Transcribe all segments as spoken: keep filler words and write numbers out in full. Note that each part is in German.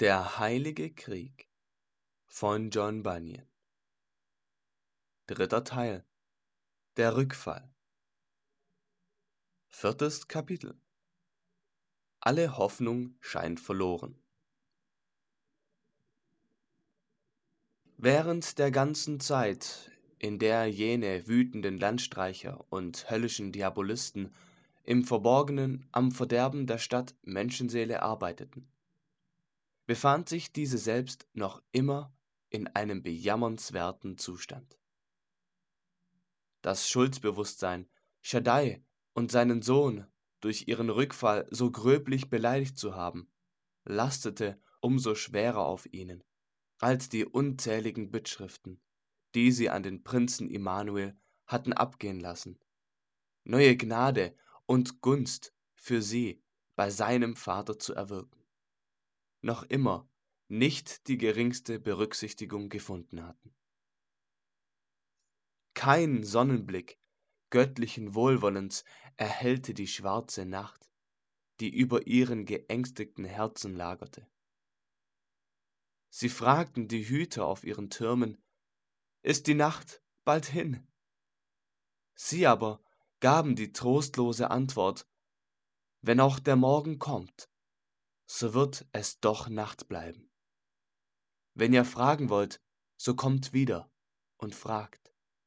Der Heilige Krieg von John Bunyan. Dritter Teil. Der Rückfall. Viertes Kapitel. Alle Hoffnung scheint verloren. Während der ganzen Zeit, in der jene wütenden Landstreicher und höllischen Diabolisten im Verborgenen am Verderben der Stadt Menschenseele arbeiteten, befand sich diese selbst noch immer in einem bejammernswerten Zustand. Das Schuldbewusstsein, Shaddai und seinen Sohn durch ihren Rückfall so gröblich beleidigt zu haben, lastete umso schwerer auf ihnen, als die unzähligen Bittschriften, die sie an den Prinzen Immanuel hatten abgehen lassen, neue Gnade und Gunst für sie bei seinem Vater zu erwirken, noch immer nicht die geringste Berücksichtigung gefunden hatten. Kein Sonnenblick göttlichen Wohlwollens erhellte die schwarze Nacht, die über ihren geängstigten Herzen lagerte. Sie fragten die Hüter auf ihren Türmen: Ist die Nacht bald hin? Sie aber gaben die trostlose Antwort: Wenn auch der Morgen kommt, so wird es doch Nacht bleiben. Wenn ihr fragen wollt, so kommt wieder und fragt.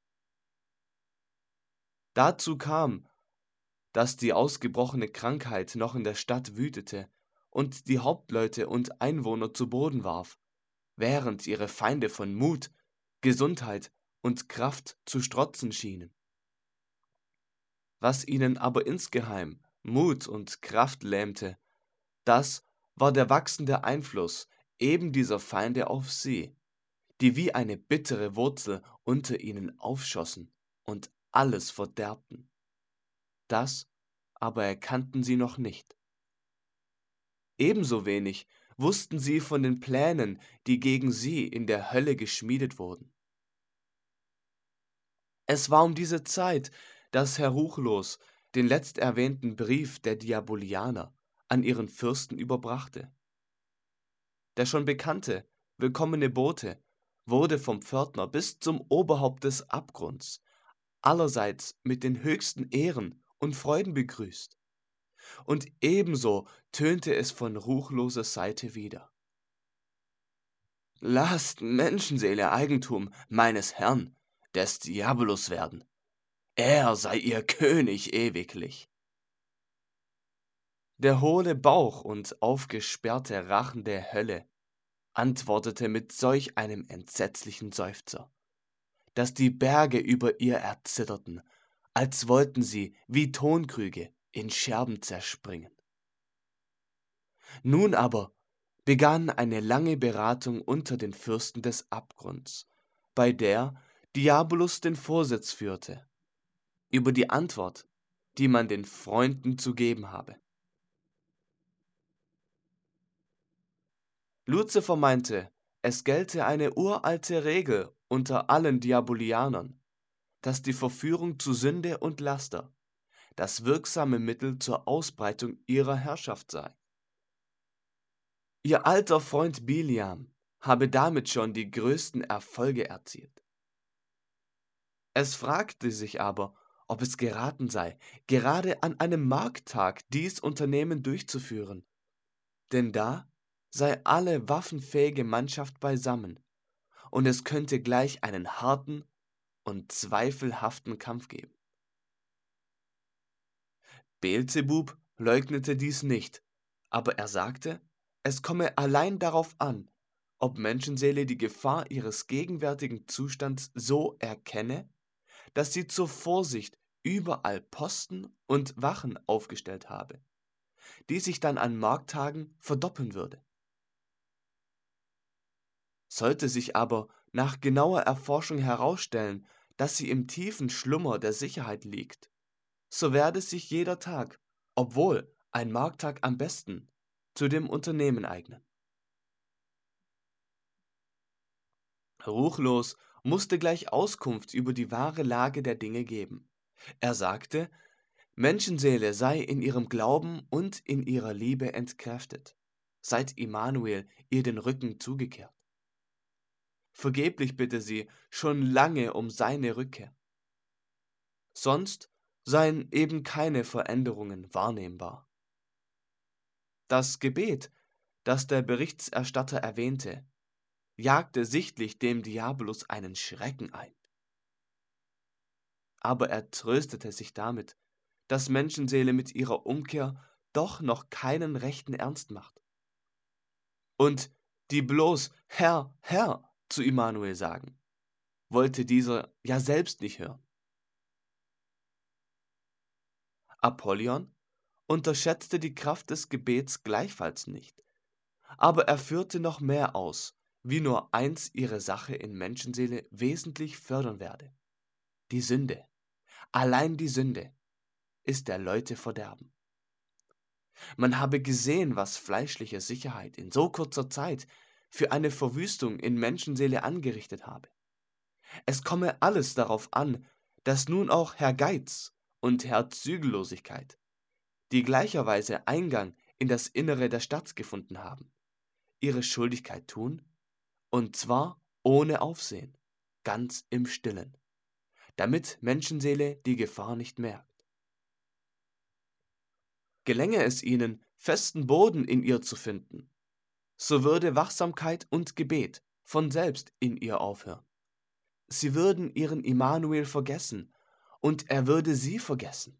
Dazu kam, dass die ausgebrochene Krankheit noch in der Stadt wütete und die Hauptleute und Einwohner zu Boden warf, während ihre Feinde von Mut, Gesundheit und Kraft zu strotzen schienen. Was ihnen aber insgeheim Mut und Kraft lähmte, das war der wachsende Einfluss eben dieser Feinde auf sie, die wie eine bittere Wurzel unter ihnen aufschossen und alles verderbten. Das aber erkannten sie noch nicht. Ebenso wenig wussten sie von den Plänen, die gegen sie in der Hölle geschmiedet wurden. Es war um diese Zeit, dass Herr Ruchlos den letzterwähnten Brief der Diabolianer an ihren Fürsten überbrachte. Der schon bekannte, willkommene Bote wurde vom Pförtner bis zum Oberhaupt des Abgrunds allerseits mit den höchsten Ehren und Freuden begrüßt. Und ebenso tönte es von ruchloser Seite wieder. Lasst Menschenseele Eigentum meines Herrn, des Diabolus werden. Er sei ihr König ewiglich. Der hohle Bauch und aufgesperrte Rachen der Hölle antwortete mit solch einem entsetzlichen Seufzer, dass die Berge über ihr erzitterten, als wollten sie wie Tonkrüge in Scherben zerspringen. Nun aber begann eine lange Beratung unter den Fürsten des Abgrunds, bei der Diabolus den Vorsitz führte, über die Antwort, die man den Freunden zu geben habe. Luzifer meinte, es gelte eine uralte Regel unter allen Diabolianern, dass die Verführung zu Sünde und Laster das wirksame Mittel zur Ausbreitung ihrer Herrschaft sei. Ihr alter Freund Biliam habe damit schon die größten Erfolge erzielt. Es fragte sich aber, ob es geraten sei, gerade an einem Markttag dies Unternehmen durchzuführen, denn da sei alle waffenfähige Mannschaft beisammen, und es könnte gleich einen harten und zweifelhaften Kampf geben. Beelzebub leugnete dies nicht, aber er sagte, es komme allein darauf an, ob Menschenseele die Gefahr ihres gegenwärtigen Zustands so erkenne, dass sie zur Vorsicht überall Posten und Wachen aufgestellt habe, die sich dann an Markttagen verdoppeln würde. Sollte sich aber nach genauer Erforschung herausstellen, dass sie im tiefen Schlummer der Sicherheit liegt, so werde sich jeder Tag, obwohl ein Markttag am besten, zu dem Unternehmen eignen. Ruchlos musste gleich Auskunft über die wahre Lage der Dinge geben. Er sagte, Menschenseele sei in ihrem Glauben und in ihrer Liebe entkräftet, seit Immanuel ihr den Rücken zugekehrt. Vergeblich bitte sie schon lange um seine Rückkehr. Sonst seien eben keine Veränderungen wahrnehmbar. Das Gebet, das der Berichterstatter erwähnte, jagte sichtlich dem Diabolus einen Schrecken ein. Aber er tröstete sich damit, dass Menschenseele mit ihrer Umkehr doch noch keinen rechten Ernst macht. Und die bloß Herr, Herr zu Immanuel sagen, wollte dieser ja selbst nicht hören. Apollyon unterschätzte die Kraft des Gebets gleichfalls nicht, aber er führte noch mehr aus, wie nur eins ihre Sache in Menschenseele wesentlich fördern werde. Die Sünde, allein die Sünde, ist der Leute Verderben. Man habe gesehen, was fleischliche Sicherheit in so kurzer Zeit für eine Verwüstung in Menschenseele angerichtet habe. Es komme alles darauf an, dass nun auch Herr Geiz und Herr Zügellosigkeit, die gleicherweise Eingang in das Innere der Stadt gefunden haben, ihre Schuldigkeit tun, und zwar ohne Aufsehen, ganz im Stillen, damit Menschenseele die Gefahr nicht merkt. Gelänge es ihnen, festen Boden in ihr zu finden, so würde Wachsamkeit und Gebet von selbst in ihr aufhören. Sie würden ihren Immanuel vergessen, und er würde sie vergessen.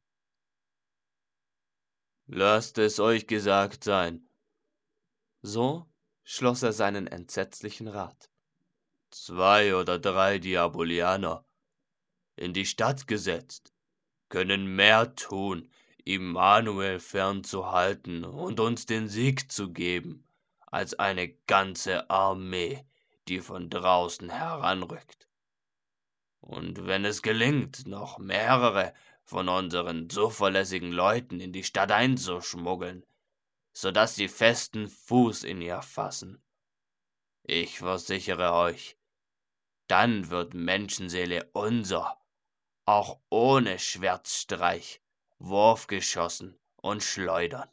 Lasst es euch gesagt sein. So schloss er seinen entsetzlichen Rat. Zwei oder drei Diabolianer, in die Stadt gesetzt, können mehr tun, Immanuel fernzuhalten und uns den Sieg zu geben, als eine ganze Armee, die von draußen heranrückt. Und wenn es gelingt, noch mehrere von unseren zuverlässigen Leuten in die Stadt einzuschmuggeln, so dass sie festen Fuß in ihr fassen, ich versichere euch, dann wird Menschenseele unser, auch ohne Schwertstreich, Wurfgeschossen und Schleudern.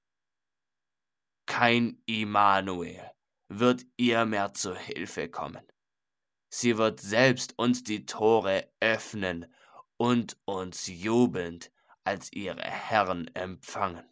Kein Immanuel wird ihr mehr zu Hilfe kommen. Sie wird selbst uns die Tore öffnen und uns jubelnd als ihre Herren empfangen.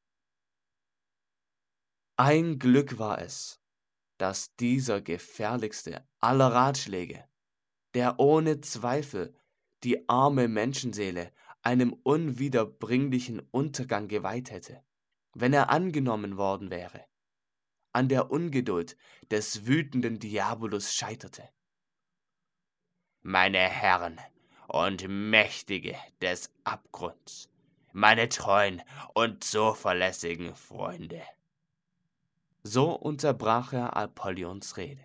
Ein Glück war es, dass dieser gefährlichste aller Ratschläge, der ohne Zweifel die arme Menschenseele einem unwiederbringlichen Untergang geweiht hätte, wenn er angenommen worden wäre, an der Ungeduld des wütenden Diabolus scheiterte. Meine Herren und Mächtige des Abgrunds, meine treuen und zuverlässigen Freunde. So unterbrach er Apollyons Rede.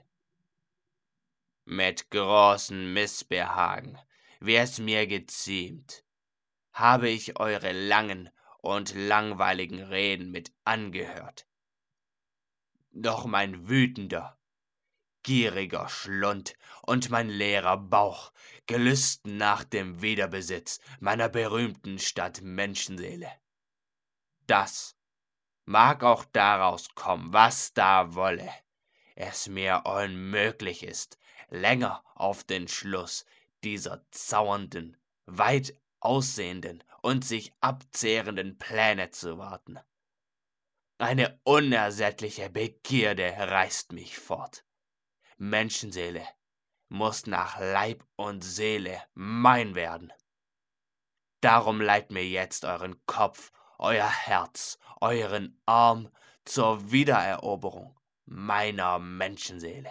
Mit großem Missbehagen, wie es mir geziemt, habe ich eure langen und langweiligen Reden mit angehört. Doch mein wütender, gieriger Schlund und mein leerer Bauch gelüsten nach dem Wiederbesitz meiner berühmten Stadt Menschenseele. Das mag auch daraus kommen, was da wolle, es mir unmöglich ist, länger auf den Schluss dieser zauernden, weit aussehenden und sich abzehrenden Pläne zu warten. Eine unersättliche Begierde reißt mich fort. Menschenseele muss nach Leib und Seele mein werden. Darum leiht mir jetzt euren Kopf, euer Herz, euren Arm zur Wiedereroberung meiner Menschenseele.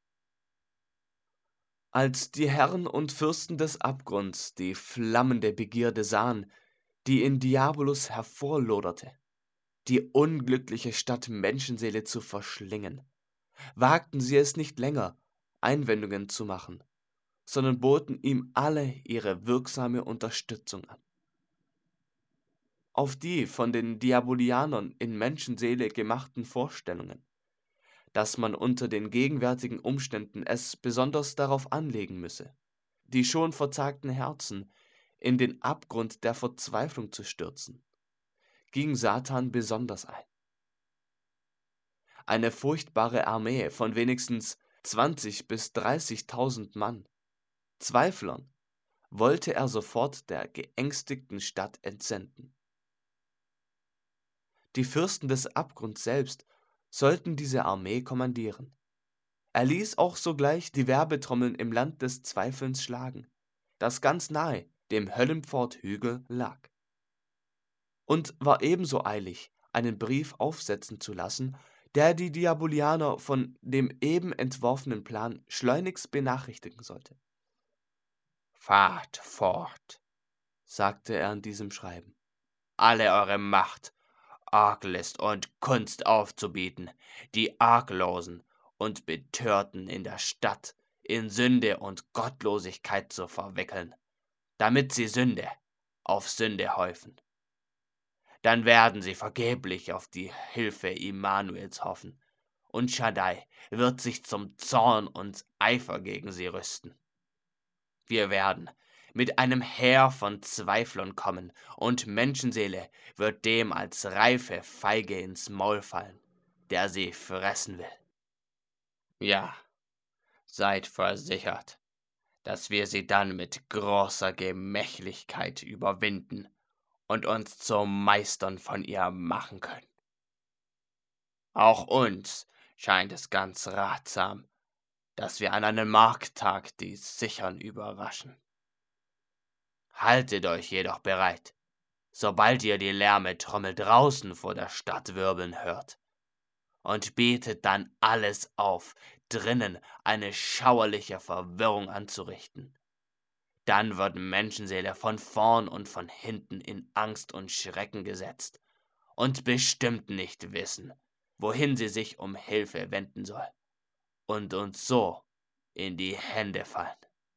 Als die Herren und Fürsten des Abgrunds die flammende Begierde sahen, die in Diabolus hervorloderte, die unglückliche Stadt Menschenseele zu verschlingen, wagten sie es nicht länger, Einwendungen zu machen, sondern boten ihm alle ihre wirksame Unterstützung an. Auf die von den Diabolianern in Menschenseele gemachten Vorstellungen, dass man unter den gegenwärtigen Umständen es besonders darauf anlegen müsse, die schon verzagten Herzen in den Abgrund der Verzweiflung zu stürzen, ging Satan besonders ein. eine furchtbare Armee von wenigstens zwanzig bis dreißigtausend Mann, Zweiflern, wollte er sofort der geängstigten Stadt entsenden. Die Fürsten des Abgrunds selbst sollten diese Armee kommandieren. Er ließ auch sogleich die Werbetrommeln im Land des Zweifelns schlagen, das ganz nahe dem Höllenpforthügel lag, und war ebenso eilig, einen Brief aufsetzen zu lassen, der die Diabolianer von dem eben entworfenen Plan schleunigst benachrichtigen sollte. »Fahrt fort«, sagte er in diesem Schreiben, »alle eure Macht, Arglist und Kunst aufzubieten, die Arglosen und Betörten in der Stadt in Sünde und Gottlosigkeit zu verwickeln, damit sie Sünde auf Sünde häufen. Dann werden sie vergeblich auf die Hilfe Immanuels hoffen, und Shaddai wird sich zum Zorn und Eifer gegen sie rüsten. Wir werden mit einem Heer von Zweiflern kommen, und Menschenseele wird dem als reife Feige ins Maul fallen, der sie fressen will. Ja, seid versichert, dass wir sie dann mit großer Gemächlichkeit überwinden und uns zu Meistern von ihr machen können. Auch uns scheint es ganz ratsam, dass wir an einem Markttag die Sichern überraschen. Haltet euch jedoch bereit, sobald ihr die Lärmetrommel draußen vor der Stadt wirbeln hört, und bietet dann alles auf, drinnen eine schauerliche Verwirrung anzurichten. Dann wird Menschenseele von vorn und von hinten in Angst und Schrecken gesetzt und bestimmt nicht wissen, wohin sie sich um Hilfe wenden soll, und uns so in die Hände fallen.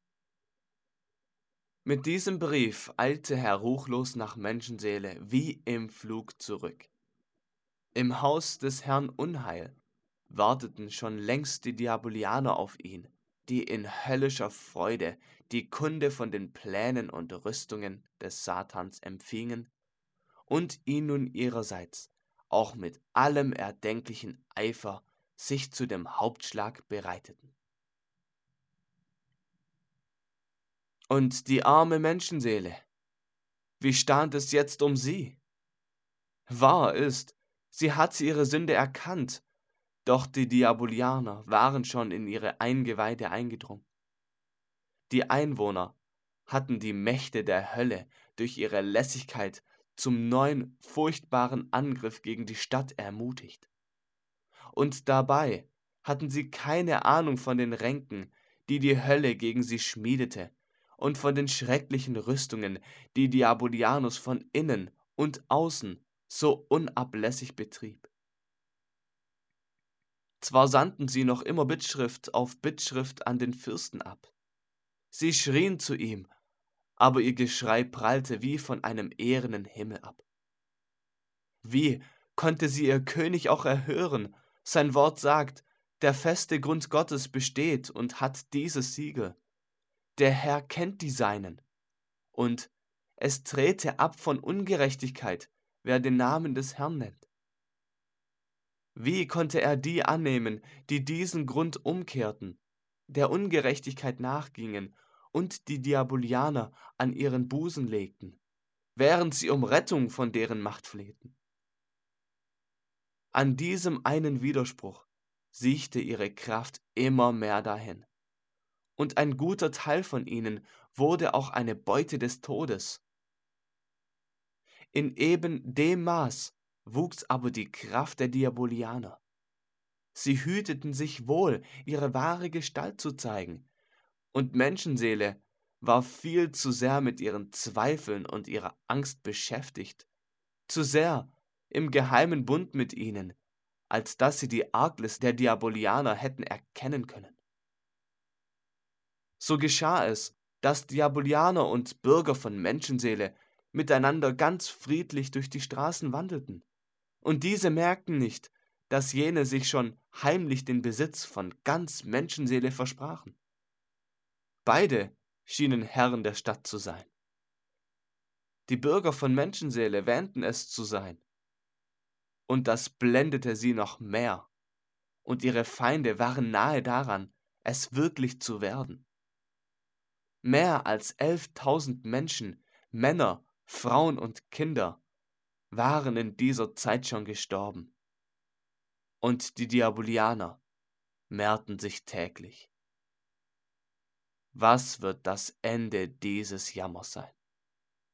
Mit diesem Brief eilte Herr Ruchlos nach Menschenseele wie im Flug zurück. Im Haus des Herrn Unheil warteten schon längst die Diabolianer auf ihn, die in höllischer Freude die Kunde von den Plänen und Rüstungen des Satans empfingen und ihn nun ihrerseits auch mit allem erdenklichen Eifer sich zu dem Hauptschlag bereiteten. Und die arme Menschenseele, wie stand es jetzt um sie? Wahr ist, sie hatte ihre Sünde erkannt, doch die Diabolianer waren schon in ihre Eingeweide eingedrungen. Die Einwohner hatten die Mächte der Hölle durch ihre Lässigkeit zum neuen, furchtbaren Angriff gegen die Stadt ermutigt. Und dabei hatten sie keine Ahnung von den Ränken, die die Hölle gegen sie schmiedete, und von den schrecklichen Rüstungen, die Diabolianus von innen und außen so unablässig betrieb. Zwar sandten sie noch immer Bittschrift auf Bittschrift an den Fürsten ab. Sie schrien zu ihm, aber ihr Geschrei prallte wie von einem ehernen Himmel ab. Wie konnte sie ihr König auch erhören? Sein Wort sagt, der feste Grund Gottes besteht und hat dieses Siegel. Der Herr kennt die Seinen. Und es trete ab von Ungerechtigkeit, wer den Namen des Herrn nennt. Wie konnte er die annehmen, die diesen Grund umkehrten, der Ungerechtigkeit nachgingen und die Diabolianer an ihren Busen legten, während sie um Rettung von deren Macht flehten? An diesem einen Widerspruch siechte ihre Kraft immer mehr dahin, und ein guter Teil von ihnen wurde auch eine Beute des Todes. In eben dem Maß wuchs aber die Kraft der Diabolianer. Sie hüteten sich wohl, ihre wahre Gestalt zu zeigen, und Menschenseele war viel zu sehr mit ihren Zweifeln und ihrer Angst beschäftigt, zu sehr im geheimen Bund mit ihnen, als dass sie die Arglist der Diabolianer hätten erkennen können. So geschah es, dass Diabolianer und Bürger von Menschenseele miteinander ganz friedlich durch die Straßen wandelten, und diese merkten nicht, dass jene sich schon heimlich den Besitz von ganz Menschenseele versprachen. Beide schienen Herren der Stadt zu sein. Die Bürger von Menschenseele wähnten es zu sein, und das blendete sie noch mehr, und ihre Feinde waren nahe daran, es wirklich zu werden. Mehr als elftausend Menschen, Männer, Frauen und Kinder, waren in dieser Zeit schon gestorben. Und die Diabolianer mehrten sich täglich. Was wird das Ende dieses Jammers sein?